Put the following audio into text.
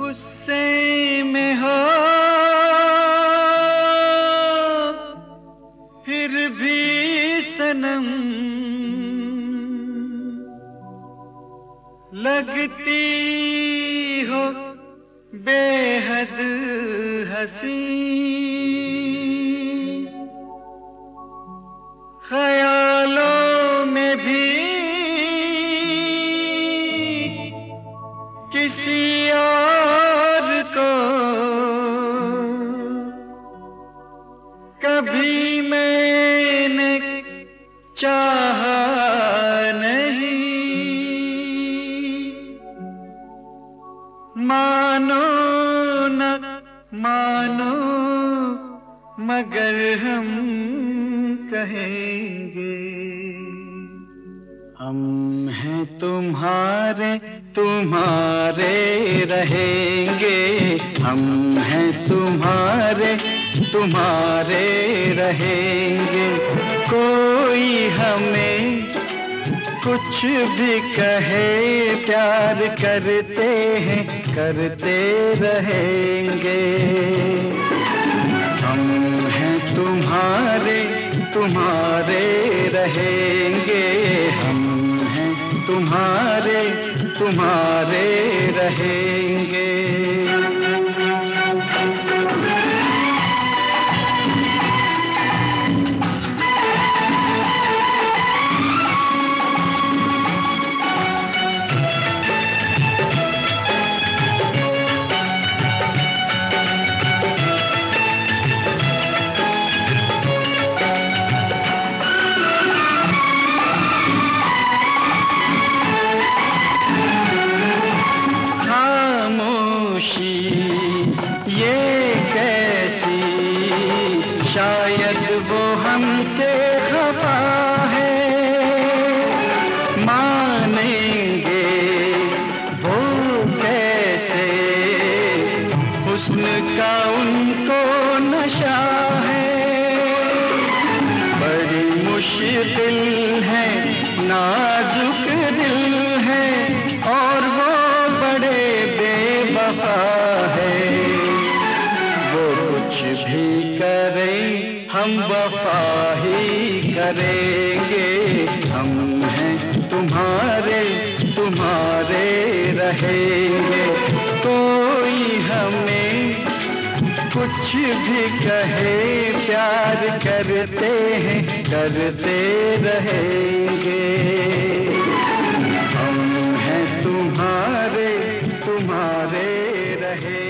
गुस्से में हो फिर भी सनम लगती हो बेहद हंसी। ख्यालों में भी किसी और को कभी मैंने चाहा नहीं। मानो न मानो मगर हम कहेंगे हम हैं तुम्हारे, तुम्हारे रहेंगे। हम हैं तुम्हारे, तुम्हारे रहेंगे। कोई हमें कुछ भी कहे प्यार करते हैं, करते रहेंगे। हम हैं तुम्हारे, तुम्हारे रहेंगे। हम हैं तुम्हारे, तुम्हारे रहेंगे। ये कैसी शायद वो हमसे खफा है। मानेंगे वो कैसे हुस्न का उनको नशा है। बड़ी मुश्किल है, नाजुक दिल है और वो बड़े बेवफा है। वो कुछ भी करें हम वफा ही करेंगे। हम हैं तुम्हारे, तुम्हारे रहेंगे। कोई हमें कुछ भी कहे प्यार करते हैं, करते रहेंगे। हम हैं तुम्हारे, तुम्हारे रहेंगे।